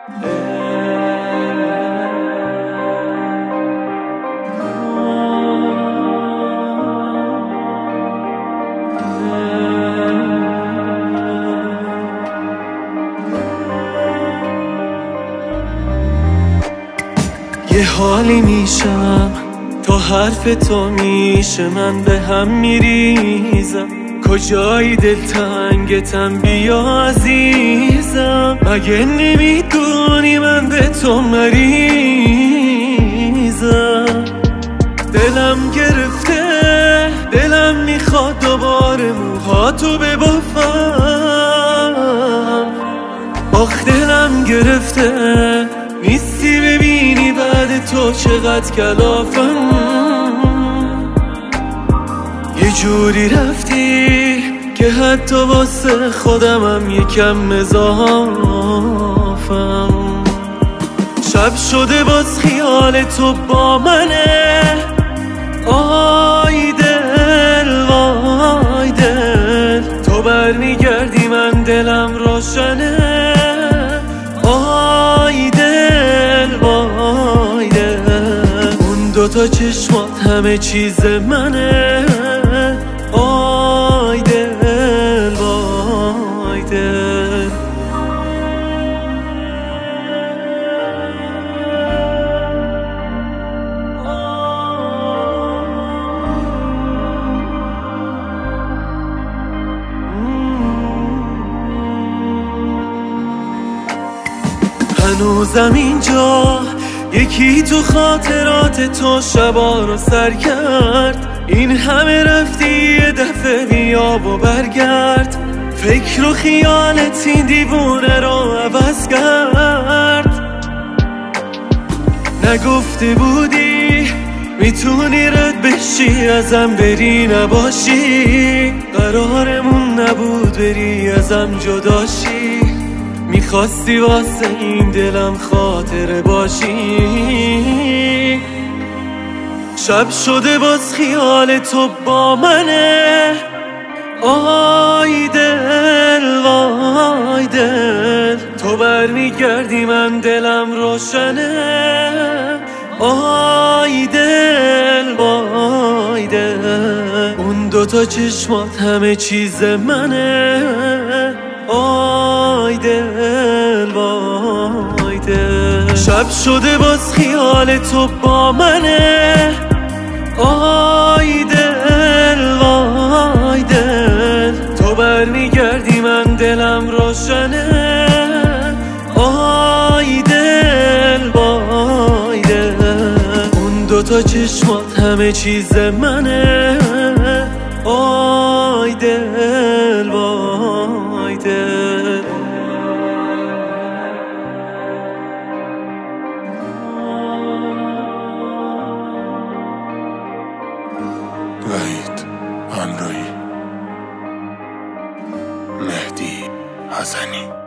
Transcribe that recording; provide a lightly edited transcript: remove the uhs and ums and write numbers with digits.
یه حالی میشم تا حرف تو میشه من به هم میریزم. کجایی دلتنگتم بیا عزیزم، مگه نمیدونی من به تو مریضم. دلم گرفته، دلم میخواد دوباره موهاتو ببافم. آخ دلم گرفته، نیستی ببینی بعد تو چقدر کلافم. یه جوری رفتی که حتی واسه خودمم یکم مضافم. شب شده باز خیال تو با منه، آی دل وای دل. تو برمیگردی من دلم روشنه، آی دل وای دل. اون دوتا چشمات همه چیز منه، آی دل وای دل. هنوزم اینجا یکی تو خاطرات تو شبا رو سر کرد. این همه رفتی یه دفعه بیا و برگرد. فکر و خیالت این دیوونه رو عوض کرد. نگفته بودی میتونی رد بشی ازم بری نباشی. قرارمون نبود بری ازم جداشی، میخواستی واسه این دلم خاطره باشی. شب شده باز خیال تو با منه، آی دل وای دل. تو برمیگردی من دلم روشنه، آی دل وای دل. اون دوتا چشمات همه چیز منه، آی دل وای دل. شب شده باز خیال تو با منه، آی دل وای دل. تو برمیگردی من دلم روشنه، آی دل وای دل. اون دوتا چشمات همه چیز منه، آی دل وای دل. وحید همراهی، مهدی حسنی.